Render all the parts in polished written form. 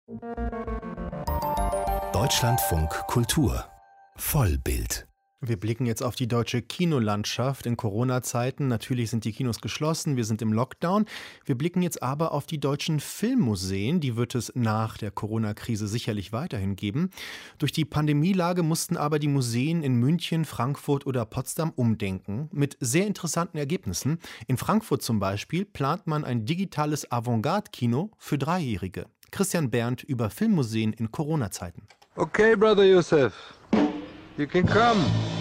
Deutschlandfunk Kultur Vollbild. Wir blicken jetzt auf die deutsche Kinolandschaft in Corona-Zeiten. Natürlich sind die Kinos geschlossen, wir sind im Lockdown. Wir blicken jetzt aber auf die deutschen Filmmuseen. Die wird es nach der Corona-Krise sicherlich weiterhin geben. Durch die Pandemielage mussten aber die Museen in München, Frankfurt oder Potsdam umdenken. Mit sehr interessanten Ergebnissen. In Frankfurt zum Beispiel plant man ein digitales Avantgarde-Kino für Dreijährige. Christian Berndt über Filmmuseen in Corona-Zeiten. Okay, Brother Youssef. You can come.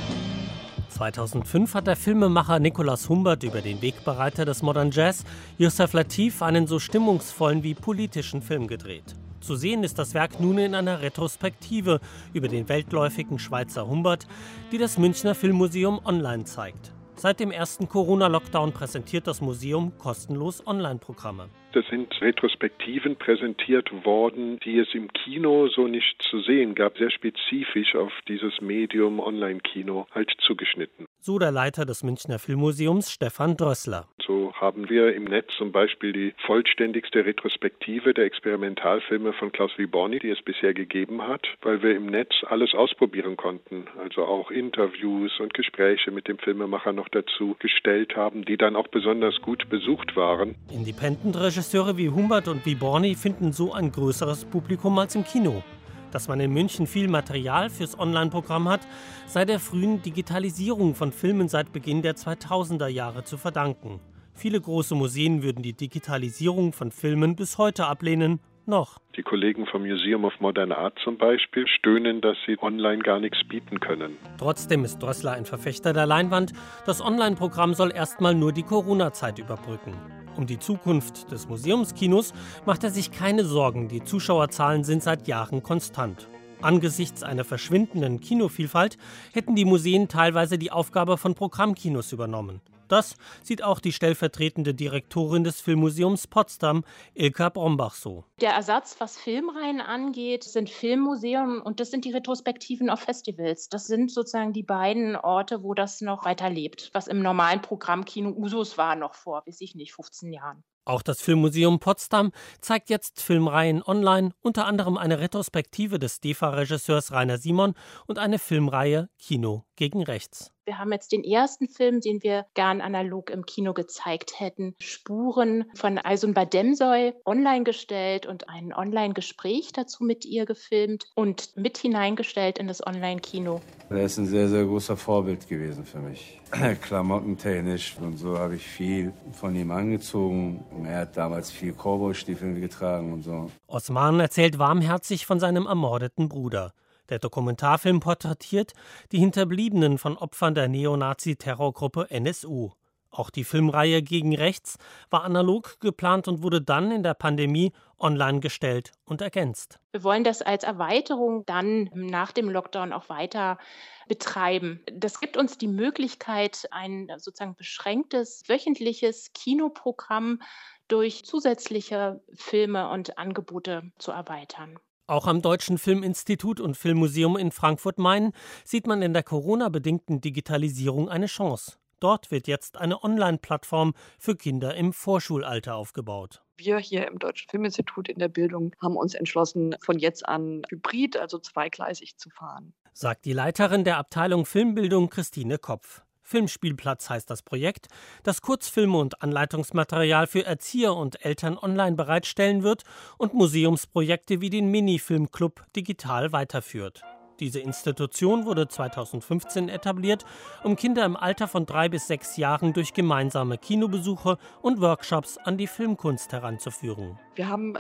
2005 hat der Filmemacher Nicolas Humbert über den Wegbereiter des Modern Jazz, Yusef Lateef, einen so stimmungsvollen wie politischen Film gedreht. Zu sehen ist das Werk nun in einer Retrospektive über den weltläufigen Schweizer Humbert, die das Münchner Filmmuseum online zeigt. Seit dem ersten Corona-Lockdown präsentiert das Museum kostenlos Online-Programme. Das sind Retrospektiven präsentiert worden, die es im Kino so nicht zu sehen gab, sehr spezifisch auf dieses Medium Online-Kino halt zugeschnitten. So der Leiter des Münchner Filmmuseums, Stefan Drössler. So haben wir im Netz zum Beispiel die vollständigste Retrospektive der Experimentalfilme von Klaus Wiborny, die es bisher gegeben hat, weil wir im Netz alles ausprobieren konnten. Also auch Interviews und Gespräche mit dem Filmemacher noch dazu gestellt haben, die dann auch besonders gut besucht waren. Independent-Regisseure wie Humbert und Wiborny finden so ein größeres Publikum als im Kino. Dass man in München viel Material fürs Online-Programm hat, sei der frühen Digitalisierung von Filmen seit Beginn der 2000er Jahre zu verdanken. Viele große Museen würden die Digitalisierung von Filmen bis heute ablehnen. Noch. Die Kollegen vom Museum of Modern Art zum Beispiel stöhnen, dass sie online gar nichts bieten können. Trotzdem ist Drössler ein Verfechter der Leinwand. Das Online-Programm soll erstmal nur die Corona-Zeit überbrücken. Um die Zukunft des Museumskinos macht er sich keine Sorgen. Die Zuschauerzahlen sind seit Jahren konstant. Angesichts einer verschwindenden Kinovielfalt hätten die Museen teilweise die Aufgabe von Programmkinos übernommen. Das sieht auch die stellvertretende Direktorin des Filmmuseums Potsdam, Ilka Brombach, so. Der Ersatz, was Filmreihen angeht, sind Filmmuseen und das sind die Retrospektiven auf Festivals. Das sind sozusagen die beiden Orte, wo das noch weiterlebt, was im normalen Programmkino Usus war noch vor, 15 Jahren. Auch das Filmmuseum Potsdam zeigt jetzt Filmreihen online, unter anderem eine Retrospektive des DEFA-Regisseurs Rainer Simon und eine Filmreihe Kino gegen Rechts. Wir haben jetzt den ersten Film, den wir gern analog im Kino gezeigt hätten, Spuren von Aysun Bademsoy, online gestellt und ein Online-Gespräch dazu mit ihr gefilmt und mit hineingestellt in das Online-Kino. Er ist ein sehr, sehr großer Vorbild gewesen für mich. Klamottentechnisch und so habe ich viel von ihm angezogen. Er hat damals viel Cowboy-Stiefel getragen und so. Osman erzählt warmherzig von seinem ermordeten Bruder. Der Dokumentarfilm porträtiert die Hinterbliebenen von Opfern der Neonazi-Terrorgruppe NSU. Auch die Filmreihe Gegen Rechts war analog geplant und wurde dann in der Pandemie online gestellt und ergänzt. Wir wollen das als Erweiterung dann nach dem Lockdown auch weiter betreiben. Das gibt uns die Möglichkeit, ein sozusagen beschränktes wöchentliches Kinoprogramm durch zusätzliche Filme und Angebote zu erweitern. Auch am Deutschen Filminstitut und Filmmuseum in Frankfurt-Main sieht man in der Corona-bedingten Digitalisierung eine Chance. Dort wird jetzt eine Online-Plattform für Kinder im Vorschulalter aufgebaut. Wir hier im Deutschen Filminstitut in der Bildung haben uns entschlossen, von jetzt an hybrid, also zweigleisig zu fahren. Sagt die Leiterin der Abteilung Filmbildung Christine Kopf. Filmspielplatz heißt das Projekt, das Kurzfilme und Anleitungsmaterial für Erzieher und Eltern online bereitstellen wird und Museumsprojekte wie den Mini-Filmclub digital weiterführt. Diese Institution wurde 2015 etabliert, um Kinder im Alter von 3 bis 6 Jahren durch gemeinsame Kinobesuche und Workshops an die Filmkunst heranzuführen. Wir haben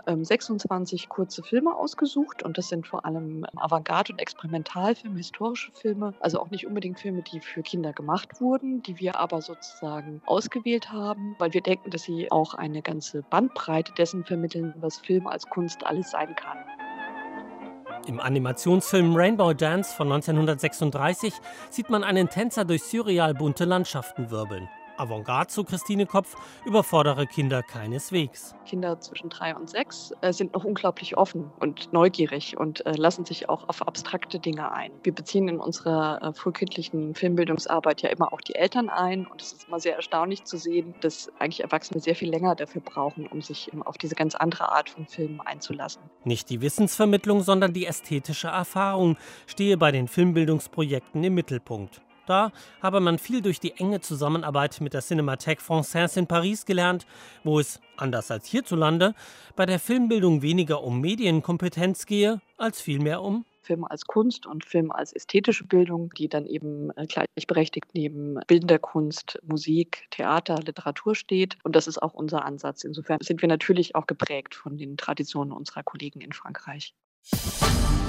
26 kurze Filme ausgesucht und das sind vor allem Avantgarde- und Experimentalfilme, historische Filme, also auch nicht unbedingt Filme, die für Kinder gemacht wurden, die wir aber sozusagen ausgewählt haben, weil wir denken, dass sie auch eine ganze Bandbreite dessen vermitteln, was Film als Kunst alles sein kann. Im Animationsfilm Rainbow Dance von 1936 sieht man einen Tänzer durch surreal bunte Landschaften wirbeln. Avantgarde, so Christine Kopf, überfordere Kinder keineswegs. Kinder zwischen 3 und 6 sind noch unglaublich offen und neugierig und lassen sich auch auf abstrakte Dinge ein. Wir beziehen in unserer frühkindlichen Filmbildungsarbeit ja immer auch die Eltern ein und es ist immer sehr erstaunlich zu sehen, dass eigentlich Erwachsene sehr viel länger dafür brauchen, um sich auf diese ganz andere Art von Filmen einzulassen. Nicht die Wissensvermittlung, sondern die ästhetische Erfahrung stehe bei den Filmbildungsprojekten im Mittelpunkt. Da habe man viel durch die enge Zusammenarbeit mit der Cinémathèque Française in Paris gelernt, wo es, anders als hierzulande, bei der Filmbildung weniger um Medienkompetenz gehe, als vielmehr um Film als Kunst und Film als ästhetische Bildung, die dann eben gleichberechtigt neben bildender Kunst, Musik, Theater, Literatur steht. Und das ist auch unser Ansatz. Insofern sind wir natürlich auch geprägt von den Traditionen unserer Kollegen in Frankreich.